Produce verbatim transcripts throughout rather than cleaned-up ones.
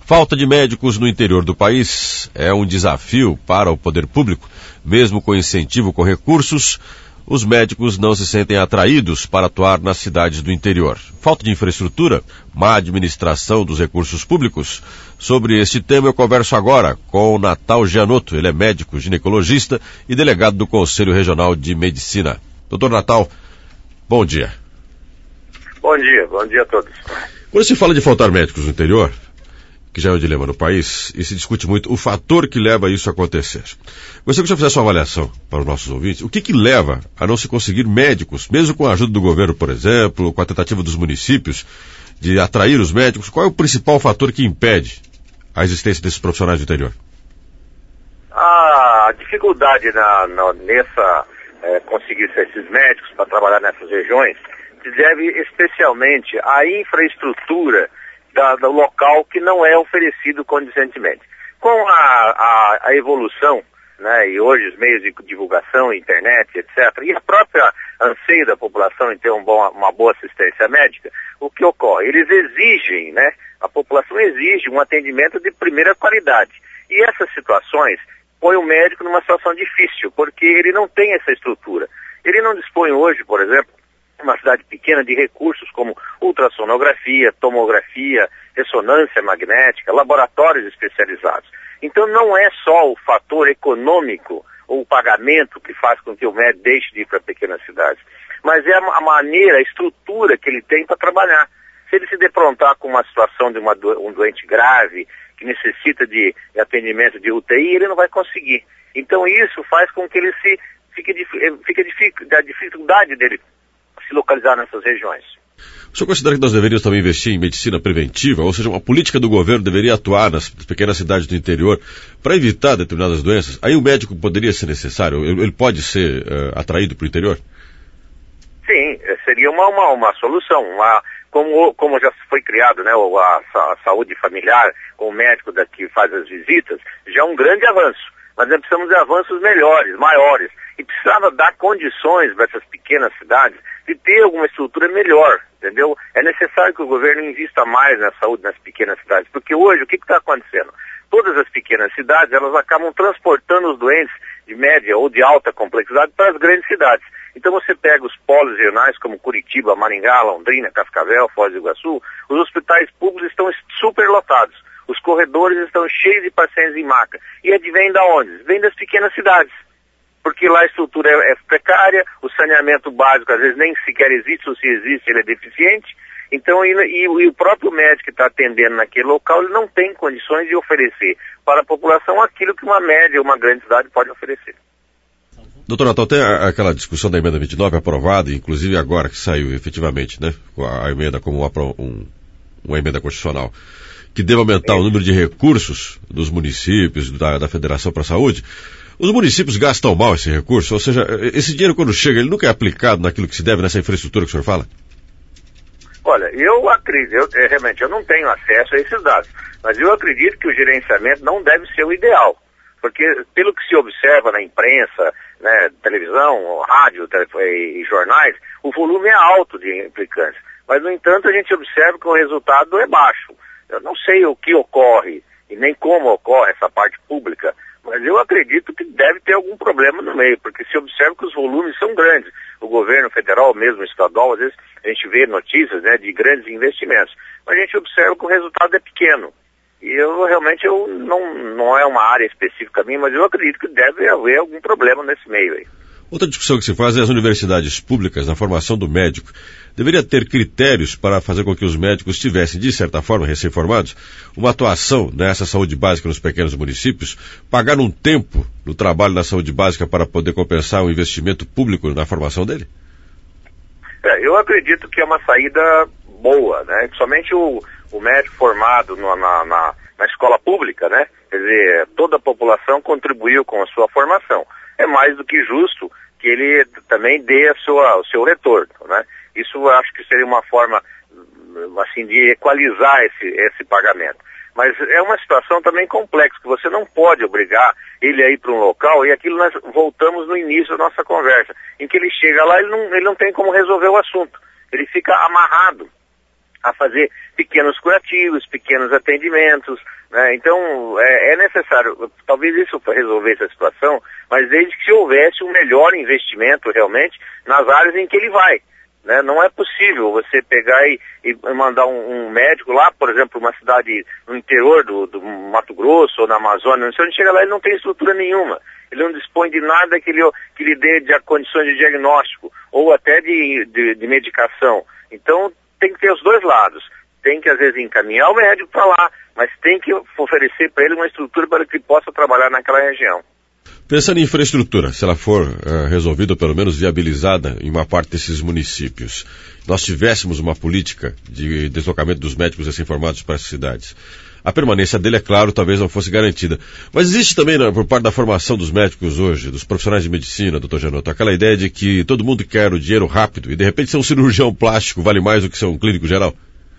Falta de médicos no interior do país é um desafio para o poder público. Mesmo com incentivo com recursos, os médicos não se sentem atraídos para atuar nas cidades do interior. Falta de infraestrutura, má administração dos recursos públicos. Sobre este tema eu converso agora com o Natal Gianotto. Ele é médico, ginecologista e delegado do Conselho Regional de Medicina. Doutor Natal, bom dia. Bom dia, bom dia a todos. Quando se fala de faltar médicos no interior, que já é um dilema no país, e se discute muito o fator que leva a isso a acontecer. Gostaria que o senhor fizesse uma avaliação para os nossos ouvintes. O que que leva a não se conseguir médicos, mesmo com a ajuda do governo, por exemplo, com a tentativa dos municípios de atrair os médicos? Qual é o principal fator que impede a existência desses profissionais do interior? A dificuldade na, na, nessa é, conseguir esses médicos para trabalhar nessas regiões se deve especialmente à infraestrutura Da, do local que não é oferecido condizentemente. Com a, a, a evolução, né, e hoje os meios de divulgação, internet, etcétera, e a própria anseio da população em ter um bom, uma boa assistência médica, o que ocorre? Eles exigem, né, a população exige um atendimento de primeira qualidade. E essas situações põem o médico numa situação difícil, porque ele não tem essa estrutura. Ele não dispõe hoje, por exemplo, uma cidade pequena de recursos como ultrassonografia, tomografia, ressonância magnética, laboratórios especializados. Então não é só o fator econômico ou o pagamento que faz com que o médico deixe de ir para pequenas cidades, mas é a maneira, a estrutura que ele tem para trabalhar. Se ele se defrontar com uma situação de uma do, um doente grave, que necessita de, de atendimento de U T I, ele não vai conseguir. Então isso faz com que ele se fique, fique da dificuldade dele se localizar nessas regiões. O senhor considera que nós deveríamos também investir em medicina preventiva? Ou seja, uma política do governo deveria atuar nas pequenas cidades do interior para evitar determinadas doenças? Aí o médico poderia ser necessário? Ele pode ser uh, atraído para o interior? Sim, seria uma, uma, uma solução. Uma, como, como já foi criado, né, a, a saúde familiar com o médico daqui faz as visitas, já é um grande avanço. Mas nós precisamos de avanços melhores, maiores. E precisava dar condições para essas pequenas cidades de ter alguma estrutura melhor, entendeu? É necessário que o governo invista mais na saúde nas pequenas cidades, porque hoje o que está acontecendo? Todas as pequenas cidades, elas acabam transportando os doentes de média ou de alta complexidade para as grandes cidades. Então você pega os polos regionais como Curitiba, Maringá, Londrina, Cascavel, Foz do Iguaçu, os hospitais públicos estão superlotados, os corredores estão cheios de pacientes em maca. E advém de onde? Vem das pequenas cidades. Porque lá a estrutura é, é precária, o saneamento básico às vezes nem sequer existe, ou se existe ele é deficiente. Então, e, e, e o próprio médico que está atendendo naquele local, ele não tem condições de oferecer para a população aquilo que uma média ou uma grande cidade pode oferecer. Doutor Natal, tem aquela discussão da emenda vinte e nove aprovada, inclusive agora que saiu efetivamente, né, a emenda como uma, um, uma emenda constitucional, que deve aumentar é. o número de recursos dos municípios, da, da Federação para a Saúde. Os municípios gastam mal esse recurso? Ou seja, esse dinheiro quando chega, ele nunca é aplicado naquilo que se deve, nessa infraestrutura que o senhor fala? Olha, eu acredito, eu, realmente eu não tenho acesso a esses dados, mas eu acredito que o gerenciamento não deve ser o ideal, porque pelo que se observa na imprensa, né, televisão, rádio e, e jornais, o volume é alto de implicantes, mas no entanto a gente observa que o resultado é baixo. Eu não sei o que ocorre e nem como ocorre essa parte pública, mas eu acredito que deve ter algum problema no meio, porque se observa que os volumes são grandes. O governo federal, mesmo estadual, às vezes a gente vê notícias, né, de grandes investimentos, mas a gente observa que o resultado é pequeno. E eu realmente, eu não, não é uma área específica minha, mas eu acredito que deve haver algum problema nesse meio aí. Outra discussão que se faz é as universidades públicas na formação do médico. Deveria ter critérios para fazer com que os médicos tivessem, de certa forma, recém-formados, uma atuação nessa saúde básica nos pequenos municípios, pagar um tempo no trabalho na saúde básica para poder compensar o investimento público na formação dele? É, eu acredito que é uma saída boa, né? Somente o, o médico formado no, na, na, na escola pública, né? Quer dizer, toda a população contribuiu com a sua formação. É mais do que justo que ele também dê a sua, o seu retorno, né? Isso eu acho que seria uma forma, assim, de equalizar esse, esse pagamento. Mas é uma situação também complexa, que você não pode obrigar ele a ir para um local, e aquilo nós voltamos no início da nossa conversa, em que ele chega lá, ele não, ele não tem como resolver o assunto. Ele fica amarrado. a fazer pequenos curativos, pequenos atendimentos, né? Então é, é necessário, talvez isso resolvesse a situação, mas desde que se houvesse um melhor investimento realmente nas áreas em que ele vai, né? Não é possível você pegar e, e mandar um, um médico lá, por exemplo, uma cidade no interior do, do Mato Grosso ou na Amazônia, se ele chega lá ele não tem estrutura nenhuma, ele não dispõe de nada que lhe, que lhe dê de condições de diagnóstico ou até de, de, de medicação. Então tem que ter os dois lados. Tem que, às vezes, encaminhar o médico para lá, mas tem que oferecer para ele uma estrutura para que ele possa trabalhar naquela região. Pensando em infraestrutura, se ela for uh, resolvida ou pelo menos viabilizada em uma parte desses municípios, nós tivéssemos uma política de deslocamento dos médicos recém-formados para as cidades, a permanência dele, é claro, talvez não fosse garantida. Mas existe também, né, por parte da formação dos médicos hoje, dos profissionais de medicina, doutor Janotto, aquela ideia de que todo mundo quer o dinheiro rápido e, de repente, ser um cirurgião plástico vale mais do que ser um clínico geral?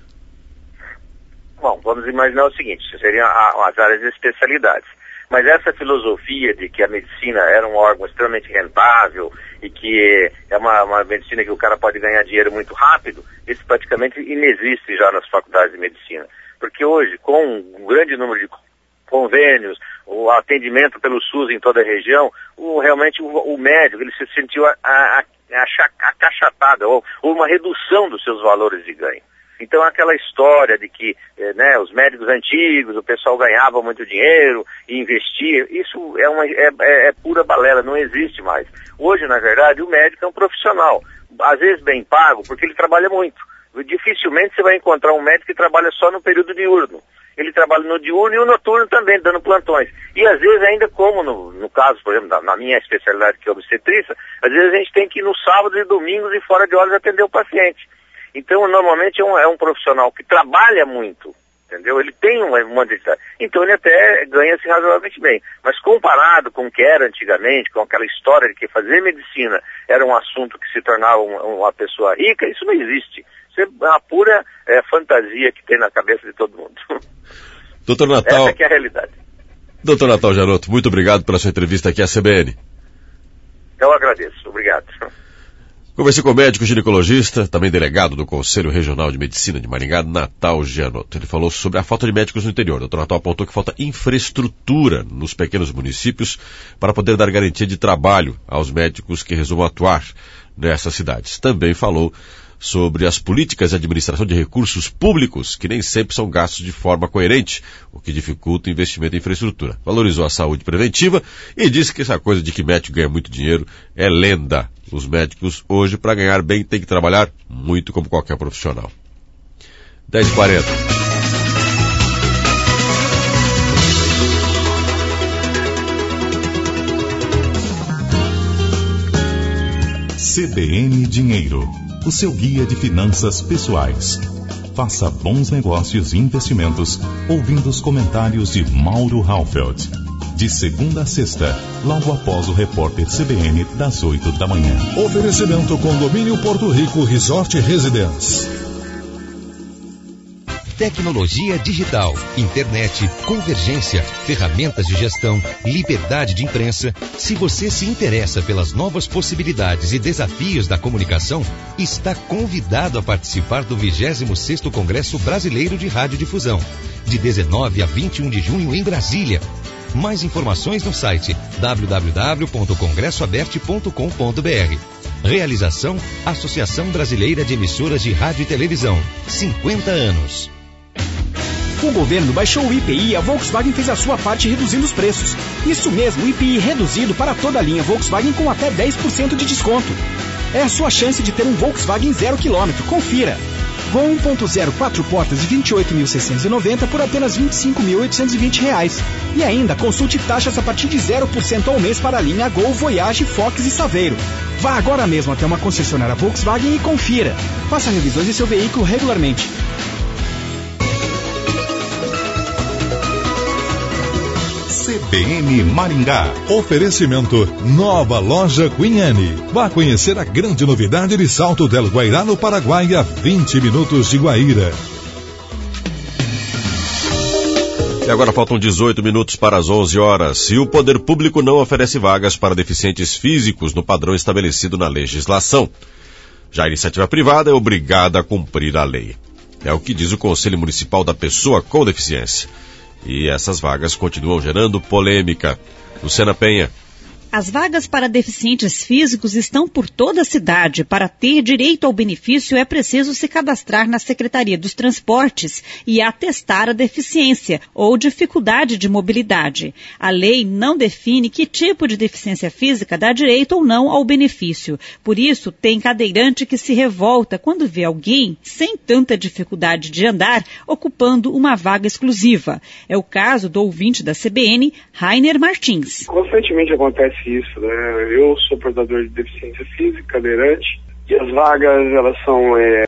Bom, vamos imaginar o seguinte, seriam as áreas de especialidades. Mas essa filosofia de que a medicina era um órgão extremamente rentável e que é uma, uma medicina que o cara pode ganhar dinheiro muito rápido, isso praticamente inexiste já nas faculdades de medicina. Porque hoje, com um grande número de convênios, o atendimento pelo SUS em toda a região, o, realmente o, o médico ele se sentiu a, a, a, acachatado, ou, ou uma redução dos seus valores de ganho. Então aquela história de que eh, né, os médicos antigos, o pessoal ganhava muito dinheiro e investia, isso é, uma, é, é, é pura balela, não existe mais. Hoje, na verdade, o médico é um profissional, às vezes bem pago, porque ele trabalha muito. Dificilmente você vai encontrar um médico que trabalha só no período diurno. Ele trabalha no diurno e no noturno também, dando plantões. E às vezes ainda como, no, no caso, por exemplo, na, na minha especialidade que é obstetrícia, às vezes a gente tem que ir nos sábados e domingos e fora de horas atender o paciente. Então, normalmente é um, é um profissional que trabalha muito, entendeu? Ele tem uma, uma dedicação. Então, ele até ganha-se razoavelmente bem. Mas comparado com o que era antigamente, com aquela história de que fazer medicina era um assunto que se tornava uma, uma pessoa rica, isso não existe. Isso é uma pura é, fantasia que tem na cabeça de todo mundo. Doutor Natal... Essa que é a realidade. Doutor Natal Janotto, muito obrigado pela sua entrevista aqui à C B N. Eu agradeço. Obrigado. Conversei com o médico ginecologista, também delegado do Conselho Regional de Medicina de Maringá, Natal Janotto. Ele falou sobre a falta de médicos no interior. O doutor Natal apontou que falta infraestrutura nos pequenos municípios para poder dar garantia de trabalho aos médicos que resolvam atuar nessas cidades. Também falou sobre as políticas de administração de recursos públicos, que nem sempre são gastos de forma coerente, o que dificulta o investimento em infraestrutura. Valorizou a saúde preventiva e disse que essa coisa de que médico ganha muito dinheiro é lenda. Os médicos hoje, para ganhar bem, têm que trabalhar muito como qualquer profissional. dez e quarenta. C B N Dinheiro, o seu guia de finanças pessoais. Faça bons negócios e investimentos ouvindo os comentários de Mauro Halfeld. De segunda a sexta, logo após o repórter C B N das oito da manhã. Oferecimento Condomínio Porto Rico Resort Residence. Tecnologia digital, internet, convergência, ferramentas de gestão, liberdade de imprensa. Se você se interessa pelas novas possibilidades e desafios da comunicação, está convidado a participar do vigésimo sexto Congresso Brasileiro de Radiodifusão, de dezenove a vinte e um de junho em Brasília. Mais informações no site w w w ponto congresso aberte ponto com ponto b r. Realização: Associação Brasileira de Emissoras de Rádio e Televisão. cinquenta anos. O governo baixou o I P I e a Volkswagen fez a sua parte reduzindo os preços. Isso mesmo, I P I reduzido para toda a linha Volkswagen com até dez por cento de desconto. É a sua chance de ter um Volkswagen zero quilômetro. Confira. Gol um ponto zero, quatro portas de vinte e oito mil seiscentos e noventa por apenas vinte e cinco mil oitocentos e vinte reais. E ainda consulte taxas a partir de zero por cento ao mês para a linha Gol, Voyage, Fox e Saveiro. Vá agora mesmo até uma concessionária Volkswagen e confira. Faça revisões de seu veículo regularmente. C B N Maringá. Oferecimento Nova Loja Quinhane. Vá conhecer a grande novidade de Salto del Guairá, no Paraguai, a vinte minutos de Guaíra. E agora faltam dezoito minutos para as onze horas. E o poder público não oferece vagas para deficientes físicos no padrão estabelecido na legislação. Já a iniciativa privada é obrigada a cumprir a lei. É o que diz o Conselho Municipal da Pessoa com Deficiência. E essas vagas continuam gerando polêmica. Luciana Penha. As vagas para deficientes físicos estão por toda a cidade. Para ter direito ao benefício, é preciso se cadastrar na Secretaria dos Transportes e atestar a deficiência ou dificuldade de mobilidade. A lei não define que tipo de deficiência física dá direito ou não ao benefício. Por isso, tem cadeirante que se revolta quando vê alguém sem tanta dificuldade de andar ocupando uma vaga exclusiva. É o caso do ouvinte da C B N, Rainer Martins. Constantemente acontece isso, né? Eu sou portador de deficiência física, cadeirante, e as vagas, elas são é,